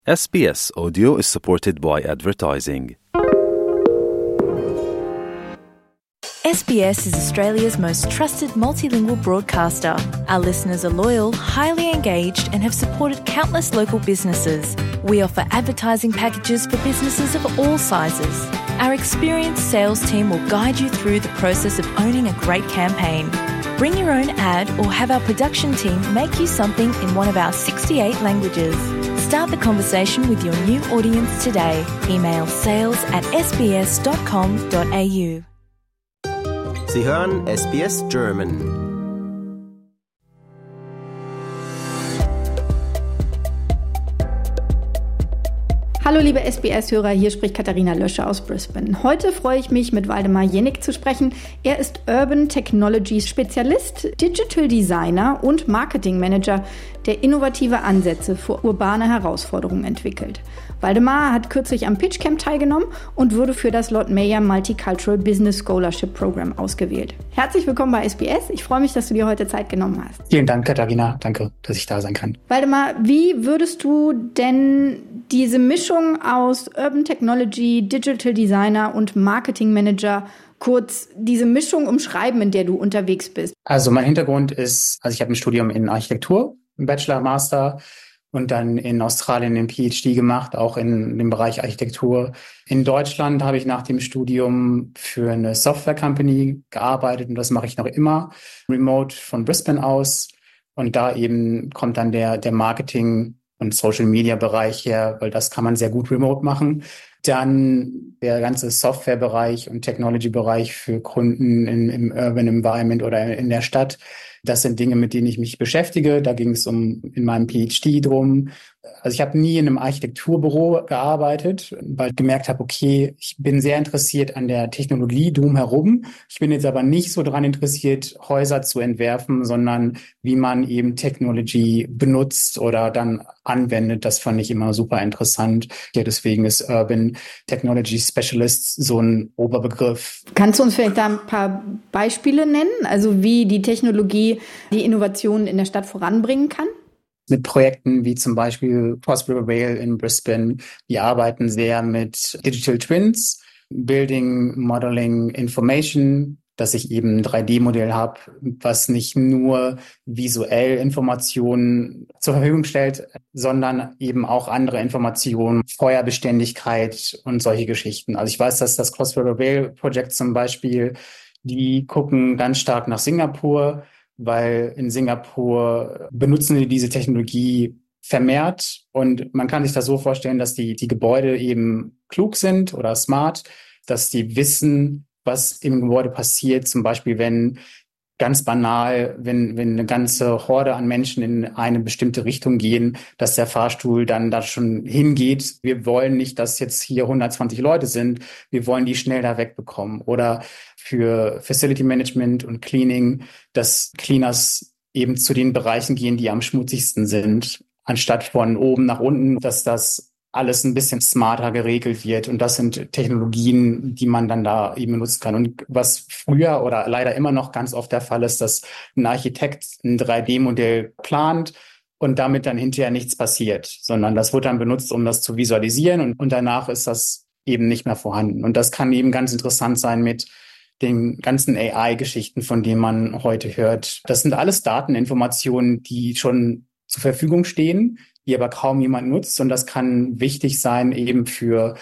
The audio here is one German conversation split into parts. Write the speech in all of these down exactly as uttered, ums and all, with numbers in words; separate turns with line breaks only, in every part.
S B S Audio is supported by advertising.
S B S is Australia's most trusted multilingual broadcaster. Our listeners are loyal, highly engaged, and have supported countless local businesses. We offer advertising packages for businesses of all sizes. Our experienced sales team will guide you through the process of owning a great campaign. Bring your own ad or have our production team make you something in one of our sixty-eight languages. Start the conversation with your new audience today. Email sales at s b s dot com dot a u.
Sie hören S B S German.
Hallo liebe S B S-Hörer, hier spricht Katharina Löscher aus Brisbane. Heute freue ich mich, mit Waldemar Jenik zu sprechen. Er ist Urban Technology Spezialist, Digital Designer und Marketing Manager, der innovative Ansätze für urbane Herausforderungen entwickelt. Waldemar hat kürzlich am Pitchcamp teilgenommen und wurde für das Lord Mayor Multicultural Business Scholarship Program ausgewählt. Herzlich willkommen bei S B S. Ich freue mich, dass du dir heute Zeit genommen hast.
Vielen Dank, Katharina. Danke, dass ich da sein kann.
Waldemar, wie würdest du denn diese Mischung aus Urban Technology, Digital Designer und Marketing Manager, kurz diese Mischung umschreiben, in der du unterwegs bist?
Also mein Hintergrund ist, also ich habe ein Studium in Architektur, ein Bachelor, Master und dann in Australien den P H D gemacht, auch in dem Bereich Architektur. In Deutschland habe ich nach dem Studium für eine Software-Company gearbeitet und das mache ich noch immer, remote von Brisbane aus. Und da eben kommt dann der, der Marketing- und Social-Media-Bereich her, weil das kann man sehr gut remote machen. Dann der ganze Software-Bereich und Technology-Bereich für Kunden in, im Urban Environment oder in der Stadt. Das sind Dinge, mit denen ich mich beschäftige. Da ging es um in meinem P H D drum. Also ich habe nie in einem Architekturbüro gearbeitet, weil ich gemerkt habe, okay, ich bin sehr interessiert an der Technologie drumherum. Ich bin jetzt aber nicht so daran interessiert, Häuser zu entwerfen, sondern wie man eben Technology benutzt oder dann anwendet. Das fand ich immer super interessant. Ja, deswegen ist Urban Technology Specialist so ein Oberbegriff.
Kannst du uns vielleicht da ein paar Beispiele nennen? Also wie die Technologie die Innovationen in der Stadt voranbringen kann?
Mit Projekten wie zum Beispiel Cross River Rail in Brisbane. Die arbeiten sehr mit Digital Twins, Building, Modeling, Information, dass ich eben ein drei D Modell habe, was nicht nur visuell Informationen zur Verfügung stellt, sondern eben auch andere Informationen, Feuerbeständigkeit und solche Geschichten. Also ich weiß, dass das Cross River Rail Projekt zum Beispiel, die gucken ganz stark nach Singapur, weil in Singapur benutzen die diese Technologie vermehrt und man kann sich das so vorstellen, dass die, die Gebäude eben klug sind oder smart, dass die wissen, was im Gebäude passiert, zum Beispiel wenn ganz banal, wenn, wenn eine ganze Horde an Menschen in eine bestimmte Richtung gehen, dass der Fahrstuhl dann da schon hingeht. Wir wollen nicht, dass jetzt hier hundertzwanzig Leute sind. Wir wollen die schnell da wegbekommen. Oder für Facility Management und Cleaning, dass Cleaners eben zu den Bereichen gehen, die am schmutzigsten sind, anstatt von oben nach unten, dass das alles ein bisschen smarter geregelt wird. Und das sind Technologien, die man dann da eben nutzen kann. Und was früher oder leider immer noch ganz oft der Fall ist, dass ein Architekt ein drei D Modell plant und damit dann hinterher nichts passiert, sondern das wird dann benutzt, um das zu visualisieren und, und danach ist das eben nicht mehr vorhanden. Und das kann eben ganz interessant sein mit den ganzen A I-Geschichten, von denen man heute hört. Das sind alles Dateninformationen, die schon zur Verfügung stehen, die aber kaum jemand nutzt. Und das kann wichtig sein eben für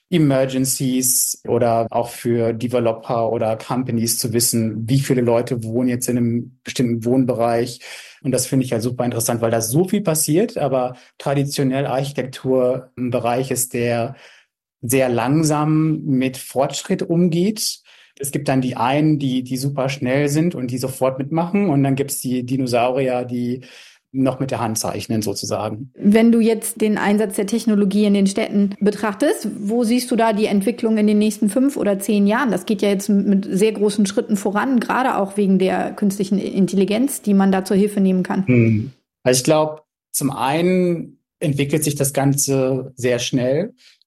Emergencies oder auch für Developer oder Companies zu wissen, wie viele Leute wohnen jetzt in einem bestimmten Wohnbereich. Und das finde ich ja super interessant, weil da so viel passiert. Aber traditionell Architektur ein Bereich ist, der sehr langsam mit Fortschritt umgeht. Es gibt dann die einen, die, die super schnell sind und die sofort mitmachen. Und dann gibt es die Dinosaurier, die noch mit der Hand zeichnen sozusagen.
Wenn du jetzt den Einsatz der Technologie in den Städten betrachtest, wo siehst du da die Entwicklung in den nächsten fünf oder zehn Jahren? Das geht ja jetzt mit sehr großen Schritten voran, gerade auch wegen der künstlichen Intelligenz, die man da zur Hilfe nehmen kann.
Hm. Also ich glaube, zum einen entwickelt sich das Ganze sehr schnell.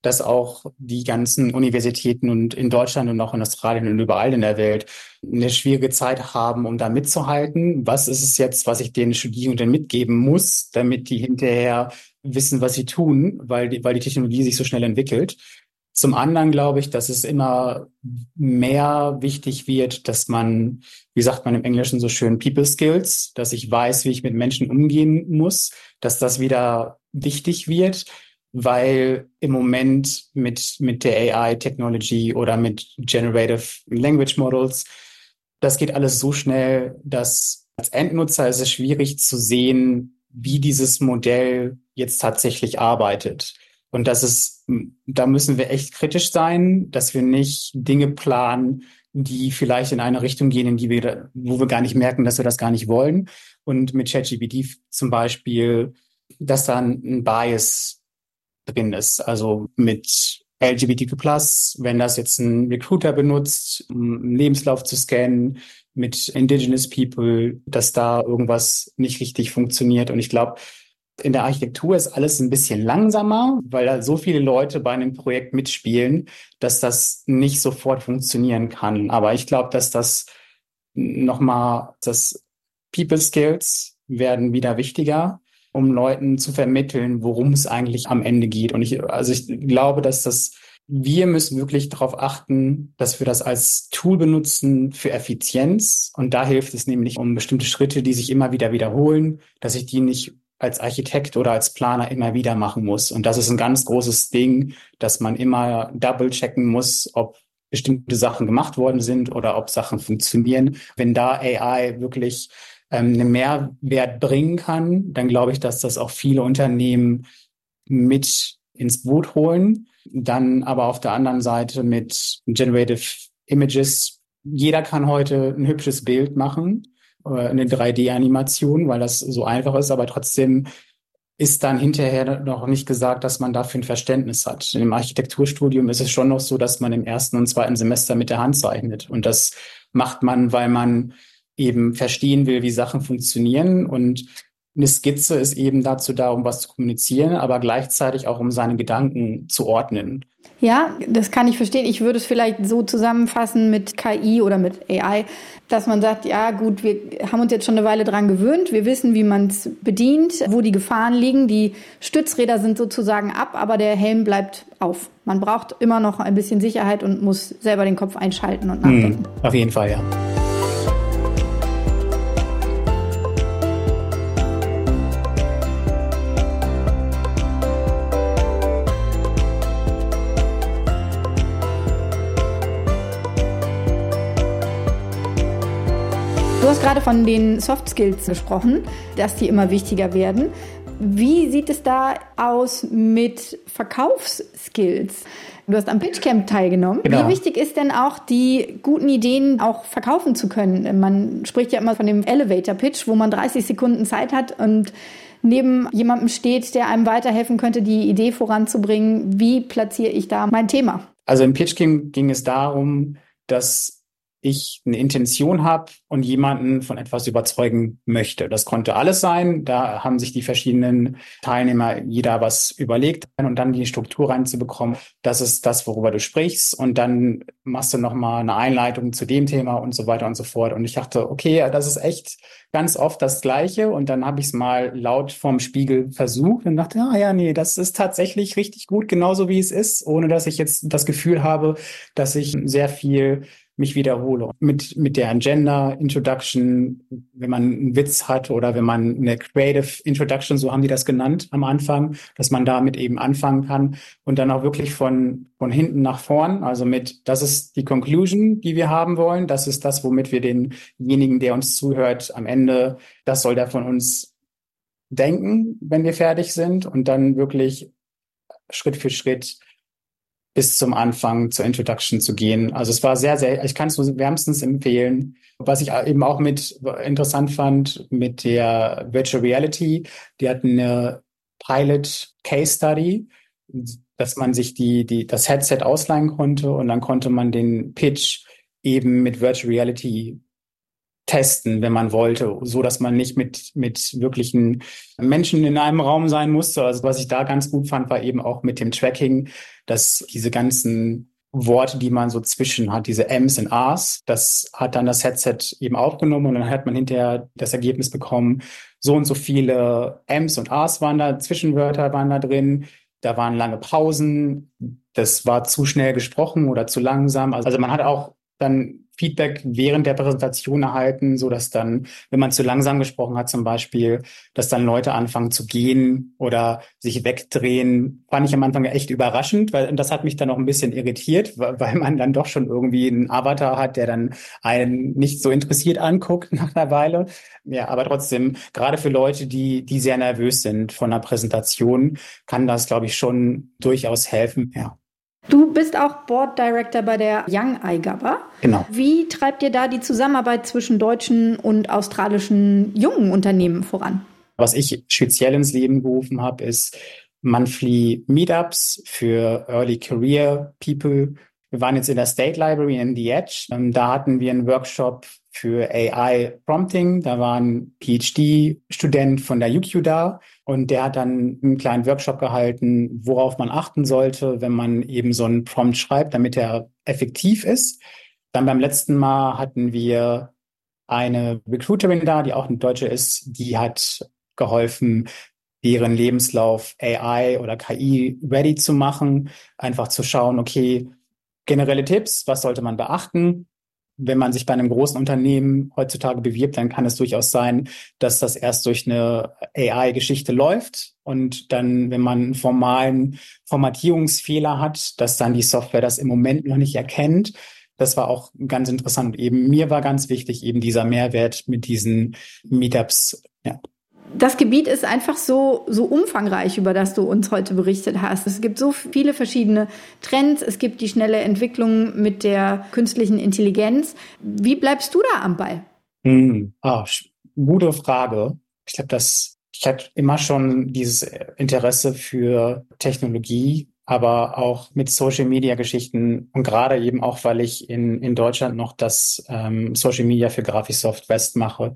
dass auch die ganzen Universitäten und in Deutschland und auch in Australien und überall in der Welt eine schwierige Zeit haben, um da mitzuhalten. Was ist es jetzt, was ich den Studierenden mitgeben muss, damit die hinterher wissen, was sie tun, weil die, weil die Technologie sich so schnell entwickelt. Zum anderen glaube ich, dass es immer mehr wichtig wird, dass man, wie sagt man im Englischen so schön, People Skills, dass ich weiß, wie ich mit Menschen umgehen muss, dass das wieder wichtig wird, weil im Moment mit, mit der A I-Technology oder mit Generative Language Models, das geht alles so schnell, dass als Endnutzer ist es schwierig zu sehen, wie dieses Modell jetzt tatsächlich arbeitet. Und das ist, da müssen wir echt kritisch sein, dass wir nicht Dinge planen, die vielleicht in eine Richtung gehen, in die wir, wo wir gar nicht merken, dass wir das gar nicht wollen. Und mit ChatGPT zum Beispiel, dass da ein Bias drin ist. Also mit L G B T Q plus, wenn das jetzt ein Recruiter benutzt, um einen Lebenslauf zu scannen, mit Indigenous People, dass da irgendwas nicht richtig funktioniert. Und ich glaube, in der Architektur ist alles ein bisschen langsamer, weil da so viele Leute bei einem Projekt mitspielen, dass das nicht sofort funktionieren kann. Aber ich glaube, dass das nochmal, das People Skills werden wieder wichtiger, um Leuten zu vermitteln, worum es eigentlich am Ende geht. Und ich, also ich glaube, dass das, wir müssen wirklich darauf achten, dass wir das als Tool benutzen für Effizienz. Und da hilft es nämlich um bestimmte Schritte, die sich immer wieder wiederholen, dass ich die nicht als Architekt oder als Planer immer wieder machen muss. Und das ist ein ganz großes Ding, dass man immer double checken muss, ob bestimmte Sachen gemacht worden sind oder ob Sachen funktionieren. Wenn da A I wirklich ähm, einen Mehrwert bringen kann, dann glaube ich, dass das auch viele Unternehmen mit ins Boot holen. Dann aber auf der anderen Seite mit Generative Images. Jeder kann heute ein hübsches Bild machen, eine drei D-Animation, weil das so einfach ist, aber trotzdem ist dann hinterher noch nicht gesagt, dass man dafür ein Verständnis hat. Im Architekturstudium ist es schon noch so, dass man im ersten und zweiten Semester mit der Hand zeichnet. Und das macht man, weil man eben verstehen will, wie Sachen funktionieren. Und eine Skizze ist eben dazu da, um was zu kommunizieren, aber gleichzeitig auch, um seine Gedanken zu ordnen.
Ja, das kann ich verstehen. Ich würde es vielleicht so zusammenfassen mit K I oder mit A I, dass man sagt, ja gut, wir haben uns jetzt schon eine Weile dran gewöhnt. Wir wissen, wie man es bedient, wo die Gefahren liegen. Die Stützräder sind sozusagen ab, aber der Helm bleibt auf. Man braucht immer noch ein bisschen Sicherheit und muss selber den Kopf einschalten und nachdenken.
Hm, auf jeden Fall, ja.
Du hast gerade von den Soft Skills gesprochen, dass die immer wichtiger werden. Wie sieht es da aus mit Verkaufsskills? Du hast am Pitchcamp teilgenommen. Genau. Wie wichtig ist denn auch, die guten Ideen auch verkaufen zu können? Man spricht ja immer von dem Elevator-Pitch, wo man dreißig Sekunden Zeit hat und neben jemandem steht, der einem weiterhelfen könnte, die Idee voranzubringen. Wie platziere ich da mein Thema?
Also im Pitchcamp ging es darum, dass ich eine Intention habe und jemanden von etwas überzeugen möchte. Das konnte alles sein. Da haben sich die verschiedenen Teilnehmer jeder was überlegt und dann die Struktur reinzubekommen. Das ist das, worüber du sprichst. Und dann machst du nochmal eine Einleitung zu dem Thema und so weiter und so fort. Und ich dachte, okay, das ist echt ganz oft das Gleiche. Und dann habe ich es mal laut vorm Spiegel versucht und dachte, ah ja, nee, das ist tatsächlich richtig gut, genauso wie es ist, ohne dass ich jetzt das Gefühl habe, dass ich sehr viel mich wiederhole. Mit, mit der Agenda Introduction, wenn man einen Witz hat oder wenn man eine Creative Introduction, so haben die das genannt am Anfang, dass man damit eben anfangen kann und dann auch wirklich von, von hinten nach vorn, also mit, das ist die Conclusion, die wir haben wollen, das ist das, womit wir denjenigen, der uns zuhört, am Ende, das soll der von uns denken, wenn wir fertig sind und dann wirklich Schritt für Schritt bis zum Anfang zur Introduction zu gehen. Also es war sehr, sehr, ich kann es nur wärmstens empfehlen. Was ich eben auch mit interessant fand, mit der Virtual Reality, die hatten eine Pilot Case Study, dass man sich die, die, das Headset ausleihen konnte und dann konnte man den Pitch eben mit Virtual Reality testen, wenn man wollte, so dass man nicht mit mit wirklichen Menschen in einem Raum sein musste. Also was ich da ganz gut fand, war eben auch mit dem Tracking, dass diese ganzen Worte, die man so zwischen hat, diese M's und A's, das hat dann das Headset eben aufgenommen und dann hat man hinterher das Ergebnis bekommen, so und so viele M's und A's waren da, Zwischenwörter waren da drin, da waren lange Pausen, das war zu schnell gesprochen oder zu langsam. Also man hat auch dann Feedback während der Präsentation erhalten, so dass dann, wenn man zu langsam gesprochen hat zum Beispiel, dass dann Leute anfangen zu gehen oder sich wegdrehen. Fand ich am Anfang echt überraschend, weil das hat mich dann auch ein bisschen irritiert, weil man dann doch schon irgendwie einen Avatar hat, der dann einen nicht so interessiert anguckt nach einer Weile. Ja, aber trotzdem, gerade für Leute, die die sehr nervös sind von einer Präsentation, kann das, glaube ich, schon durchaus helfen. Ja.
Du bist auch Board Director bei der Young iGabba.
Genau.
Wie treibt ihr da die Zusammenarbeit zwischen deutschen und australischen jungen Unternehmen voran?
Was ich speziell ins Leben gerufen habe, ist Monthly Meetups für Early Career People. Wir waren jetzt in der State Library in The Edge. Da hatten wir einen Workshop für A I Prompting. Da war ein P H D-Student von der U Q da und der hat dann einen kleinen Workshop gehalten, worauf man achten sollte, wenn man eben so einen Prompt schreibt, damit er effektiv ist. Dann beim letzten Mal hatten wir eine Recruiterin da, die auch eine Deutsche ist, die hat geholfen, deren Lebenslauf A I oder K I ready zu machen, einfach zu schauen, okay, generelle Tipps, was sollte man beachten? Wenn man sich bei einem großen Unternehmen heutzutage bewirbt, dann kann es durchaus sein, dass das erst durch eine A I-Geschichte läuft und dann, wenn man einen formalen Formatierungsfehler hat, dass dann die Software das im Moment noch nicht erkennt. Das war auch ganz interessant. Und eben mir war ganz wichtig, eben dieser Mehrwert mit diesen Meetups. Ja.
Das Gebiet ist einfach so, so umfangreich, über das du uns heute berichtet hast. Es gibt so viele verschiedene Trends. Es gibt die schnelle Entwicklung mit der künstlichen Intelligenz. Wie bleibst du da am Ball?
Hm, ah, gute Frage. Ich glaube, dass ich hatte immer schon dieses Interesse für Technologie, aber auch mit Social-Media-Geschichten und gerade eben auch, weil ich in, in Deutschland noch das ähm, Social-Media für Graphisoft West mache.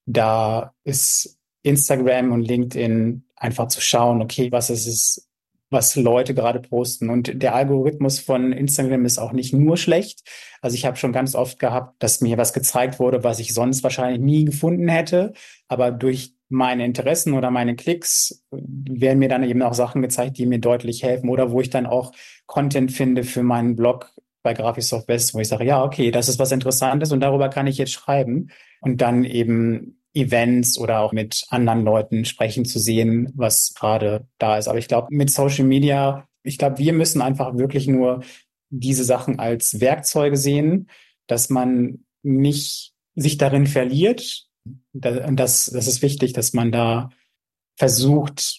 Da ist Instagram und LinkedIn einfach zu schauen, okay, was ist es, was Leute gerade posten. Und der Algorithmus von Instagram ist auch nicht nur schlecht. Also ich habe schon ganz oft gehabt, dass mir was gezeigt wurde, was ich sonst wahrscheinlich nie gefunden hätte. Aber durch meine Interessen oder meine Klicks werden mir dann eben auch Sachen gezeigt, die mir deutlich helfen oder wo ich dann auch Content finde für meinen Blog bei Graphisoft West, wo ich sage, ja, okay, das ist was Interessantes und darüber kann ich jetzt schreiben. Und dann eben Events oder auch mit anderen Leuten sprechen zu sehen, was gerade da ist. Aber ich glaube, mit Social Media, ich glaube, wir müssen einfach wirklich nur diese Sachen als Werkzeuge sehen, dass man nicht sich darin verliert. Und das, das ist wichtig, dass man da versucht,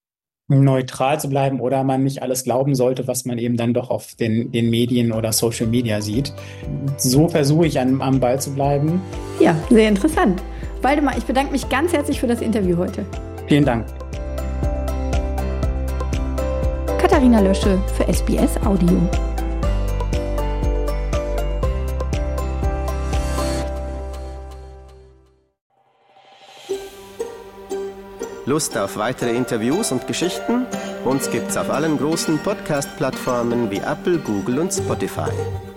neutral zu bleiben oder man nicht alles glauben sollte, was man eben dann doch auf den, den Medien oder Social Media sieht. So versuche ich an, am Ball zu bleiben.
Ja, sehr interessant. Waldemar, ich bedanke mich ganz herzlich für das Interview heute.
Vielen Dank.
Katharina Lösche für S B S Audio.
Lust auf weitere Interviews und Geschichten? Uns gibt's auf allen großen Podcast-Plattformen wie Apple, Google und Spotify.